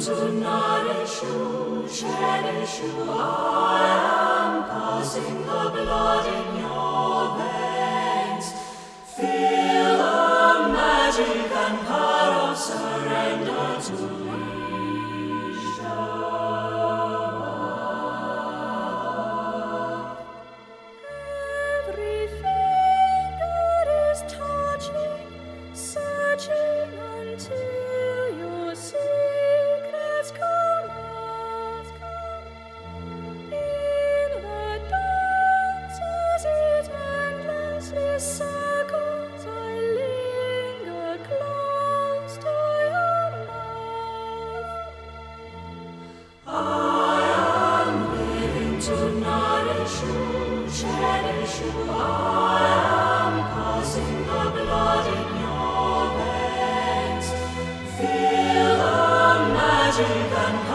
to nourish you, cherish you. I am passing the blood in your veins. Feel the magic and power of surrender to Every finger is touching, searching until your secrets come out. In the dance as it endlessly circles, I linger close to your mouth. I am living to nourish you, cherish you. I am passing the blood in your veins. Feel the magic and